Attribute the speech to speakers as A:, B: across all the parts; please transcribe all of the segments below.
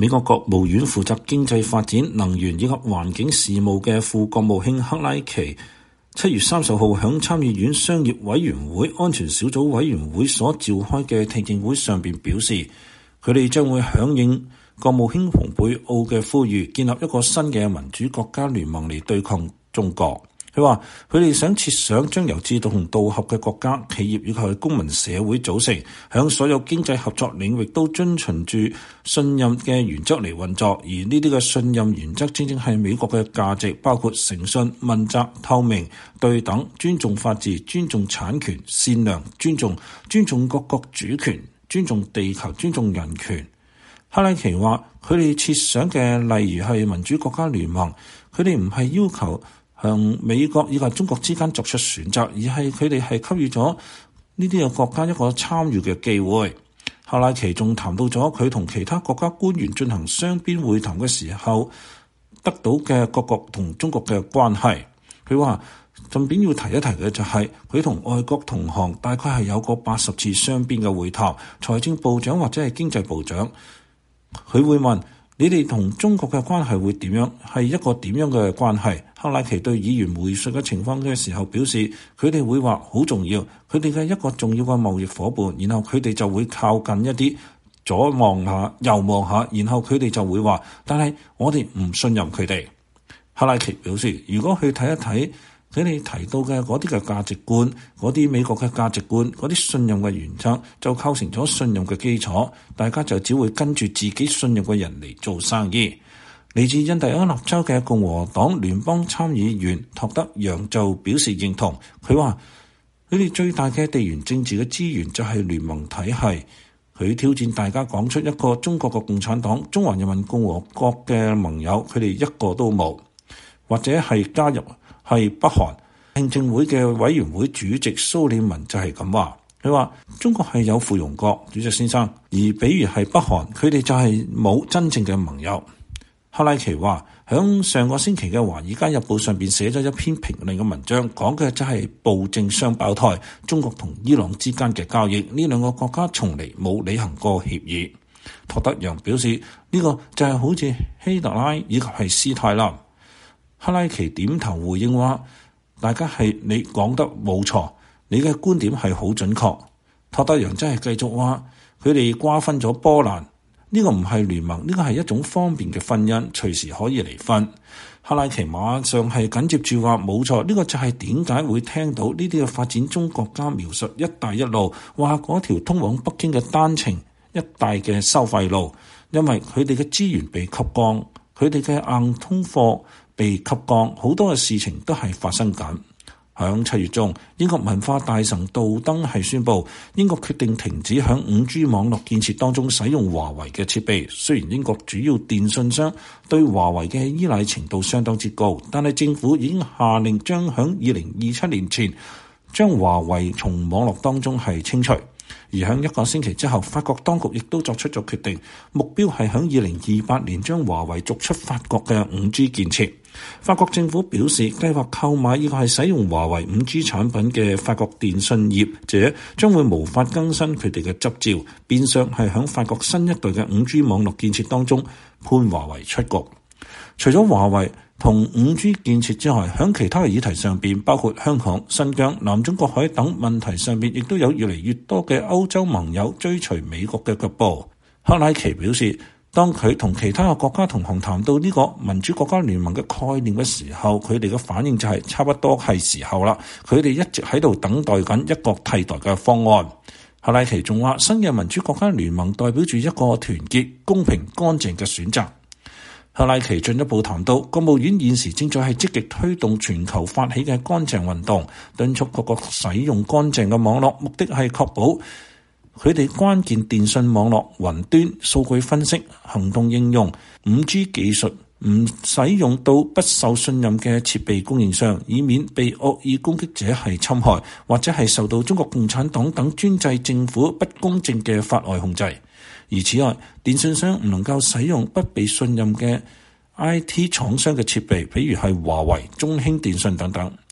A: 美國國務院負責經濟發展、能源以及環境事務嘅副國務卿克拉奇7月30號喺參議院商業委員會安全小組委員會所召開嘅聽證會上邊表示，佢哋將會響應國務卿蓬佩奧嘅呼籲，建立一個新嘅民主國家聯盟嚟對抗中國。佢話佢哋想設想將由志同道合嘅國家、企業以及係公民社會組成，響所有經濟合作領域都遵循住信任嘅原則嚟運作。而呢啲嘅信任原則正正係美國嘅價值，包括誠信、問責、透明、對等、尊重法治、尊重產權、善良、尊重各國主權、尊重地球、尊重人權。克拉奇話佢哋設想嘅例如係民主國家聯盟，佢哋唔係要求向美國以及中國之間作出選擇，而係佢哋係給予咗呢啲嘅國家一個參與嘅機會。克拉奇仲談到咗佢同其他國家官員進行雙邊會談嘅時候得到嘅各國同中國嘅關係。佢話順便要提一提嘅就係佢同外國同行大概係有個80次雙邊嘅會談，財政部長或者係經濟部長，佢會問你哋同中國嘅關係會點樣？係一個點樣嘅關係？克拉奇對議員回述嘅情況嘅時候表示，佢哋會話好重要，佢哋嘅一個重要嘅貿易夥伴，然後佢哋就會靠近一啲，左望下右望下，然後佢哋就會話，但係我哋唔信任佢哋。克拉奇表示，如果去睇一睇佢哋提到嘅嗰啲嘅價值觀，嗰啲美國嘅價值觀，嗰啲信任嘅原則，就構成咗信任嘅基礎。大家就只會跟住自己信任嘅人嚟做生意。嚟自印第安納州嘅共和黨聯邦參議員托德揚就表示認同。佢話佢哋最大嘅地緣政治嘅資源就係聯盟體系。佢挑戰大家講出一個中國嘅共產黨、中華人民共和國嘅盟友，佢哋一個都冇，或者係加入係北韓。聽證會嘅委員會主席蘇利文就係咁話，佢話中國係有附庸國，主席先生，而比如係北韓，佢哋就係冇真正嘅盟友。克拉奇話響上個星期嘅《華爾街日報》上邊寫咗一篇評論嘅文章，講嘅就係暴政雙胞胎中國同伊朗之間嘅交易，呢兩個國家從嚟冇履行過協議。托德揚表示呢個就係好似希特拉以及係斯泰林。克拉奇點頭回應話，大家係你講得冇錯，你嘅觀點係好準確。托德揚真係繼續話，佢哋瓜分咗波蘭，呢個唔係聯盟，呢個係一種方便嘅婚姻，隨時可以離婚。克拉奇馬上係緊接住話冇錯，呢個就係點解會聽到呢啲嘅發展中國家描述一帶一路，話嗰條通往北京嘅單程一帶嘅收費路，因為佢哋嘅資源被吸光，佢哋嘅硬通貨被吸光，好多嘅事情都係發生緊。響7月中，英國文化大臣杜登係宣布，英國決定停止響 5G 網絡建設當中使用華為嘅設備。雖然英國主要電信商對華為嘅依賴程度相當之高，但係政府已經下令將響2027年前將華為從網絡當中係清除。而響一個星期之後，法國當局亦都作出咗決定，目標係響2028年將華為逐出法國嘅 5G 建設。法國政府表示，計劃購買呢個係使用華為 5G 產品嘅法國電信業者將會無法更新佢哋嘅執照，變相係響法國新一代嘅 5G 網絡建設當中判華為出局。除咗華為同 5G 建設之外，響其他嘅議題上邊，包括香港、新疆、南中國海等問題上邊，亦都有越嚟越多嘅歐洲盟友追隨美國嘅腳步。克拉奇表示，當佢同其他嘅國家同行談到呢個民主國家聯盟嘅概念嘅時候，佢哋嘅反應就係差不多係時候啦。佢哋一直喺度等待緊一個替代嘅方案。克拉奇仲話，新嘅民主國家聯盟代表住一個團結、公平、乾淨嘅選擇。克拉奇進一步談到，國務院現時正在係積極推動全球發起嘅乾淨運動，敦促各國使用乾淨嘅網絡，目的係確保佢哋關鍵電信網絡、雲端、數據分析、行動應用、5G 技術唔使用到不受信任嘅設備供應商，以免被惡意攻擊者係侵害，或者係受到中國共產黨等專制政府不公正嘅法外控制。而此外，電信商唔能夠使用不被信任嘅 IT 廠商嘅設備，譬如係華為、中興電信等等。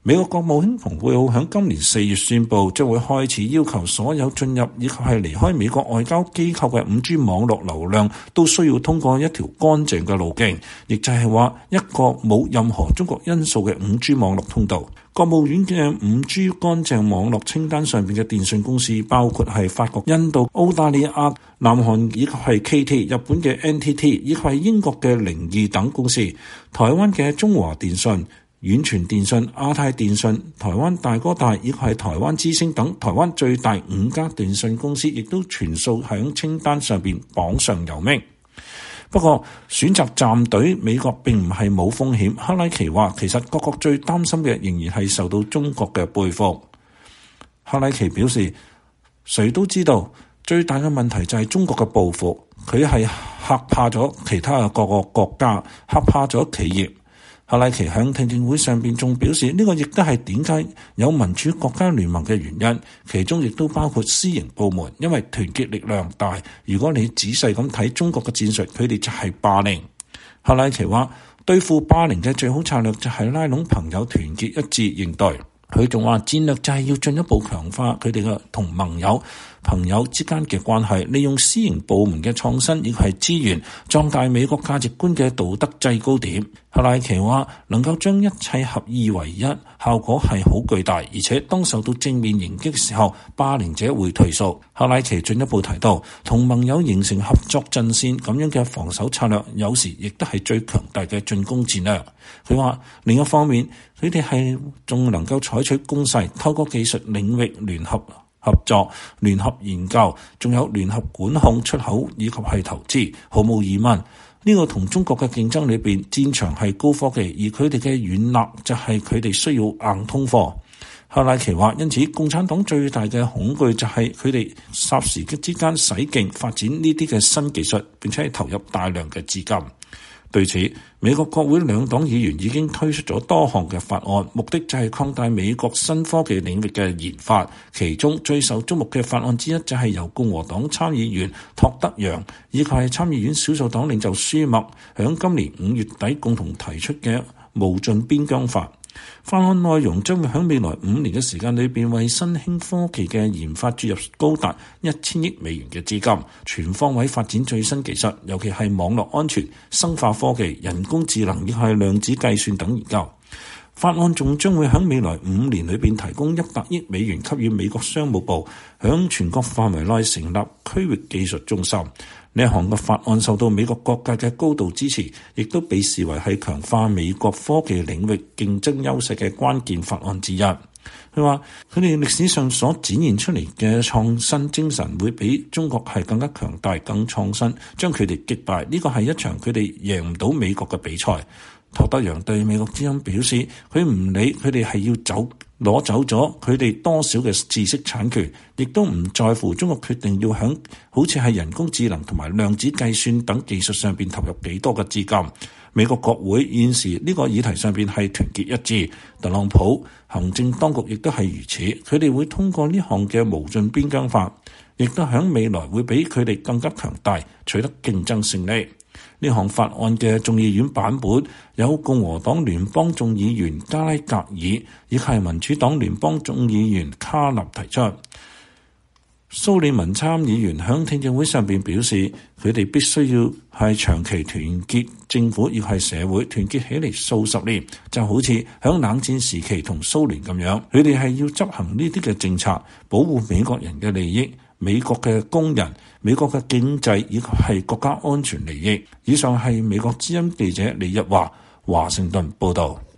A: 美國國務卿蓬佩奧喺今年4月宣布，將會開始要求所有進入以及係離開美國外交機構嘅 5G 網絡流量都需要通過一條乾淨嘅路徑，亦就係話一個冇任何中國因素嘅 5G 網絡通道。國務院嘅 5G 乾淨網絡清單上邊嘅電信公司包括係法國、印度、澳大利亞、南韓以及係 KT、日本嘅 NTT 以及係英國嘅0.2等公司，台灣嘅中華電信、遠傳電信、亞太電信、台灣大哥大以及係台灣之星等台灣最大5家電信公司，亦都全數喺清單上邊榜上有名。不過選擇站隊美國並唔係冇風險。克拉奇話，其實各國最擔心嘅仍然係受到中國嘅報復。克拉奇表示，誰都知道最大嘅問題就係中國嘅報復，佢係嚇怕咗其他嘅各個國家，嚇怕咗企業。克拉奇喺聽證會上邊仲表示，呢個亦都係點解有民主國家聯盟嘅原因，其中亦都包括私營部門，因為團結力量大。如果你仔細咁睇中國嘅戰術，佢哋就係霸凌。克拉奇話，對付霸凌嘅最好策略就係拉攏朋友，團結一致應對。佢仲話戰略就係要進一步強化佢哋嘅同盟友、朋友之間嘅關係，利用私營部門嘅創新以及係資源，壯大美國價值觀嘅道德制高點。克拉奇話，能夠將一切合二為一，效果係好巨大，而且當受到正面迎擊嘅時候，霸凌者會退縮。克拉奇進一步提到，同盟友形成合作陣線咁樣嘅防守策略，有時亦都係最強大嘅進攻戰略。佢話另一方面，佢哋係仲能夠採取攻勢，透過技術領域聯合合作、聯合研究，仲有聯合管控出口以及係投資。毫無疑問，呢個同中國嘅競爭裏邊，戰場係高科技，而佢哋嘅軟肋就係佢哋需要硬通貨。克拉奇話，因此共產黨最大嘅恐懼就係佢哋霎時之間使勁發展呢啲嘅新技術，並且係投入大量嘅資金。對此，美國國會兩黨議員已經推出咗多項嘅法案，目的就係擴大美國新科技領域嘅研發。其中最受矚目嘅法案之一就係由共和黨參議員托德楊以及係參議院少數黨領袖舒默響今年5月底共同提出嘅無盡邊疆法。法案內容將會喺未來5年嘅時間裏邊，為新興科技嘅研發注入高達1000億美元嘅資金，全方位發展最新技術，尤其係網絡安全、生化科技、人工智能，亦係量子計算等研究。法案仲將會喺未來5年裏邊提供100億美元，給予美國商務部響全國範圍內成立區域技術中心。呢一項嘅法案受到美國各界嘅高度支持，亦都被視為係強化美國科技領域競爭優勢嘅關鍵法案之一。佢話佢哋歷史上所展現出嚟嘅創新精神會比中國係更加強大、更創新，將佢哋擊敗。呢個係一場佢哋贏唔到美國嘅比賽。托德楊對美國之音表示，佢唔理佢哋係要攞走咗佢哋多少嘅知識產權，亦都唔在乎中國決定要響好似係人工智能同埋量子計算等技術上邊投入幾多嘅資金。美國國會現時呢個議題上邊係團結一致，特朗普行政當局亦都係如此，佢哋會通過呢項嘅無盡邊疆法，亦都響未來會比佢哋更加強大，取得競爭勝利。呢項法案嘅眾議院版本有共和黨聯邦眾議員加拉格爾以及係民主黨聯邦眾議員卡納提出。蘇利文參議員響聽證會上邊表示，佢哋必須要係長期團結政府，要係社會團結起嚟數十年，就好似響冷戰時期同蘇聯咁樣。佢哋係要執行呢啲嘅政策，保護美國人嘅利益、美國嘅工人、美國嘅經濟以及係國家安全利益。以上係美國之音記者李日華華盛頓報道。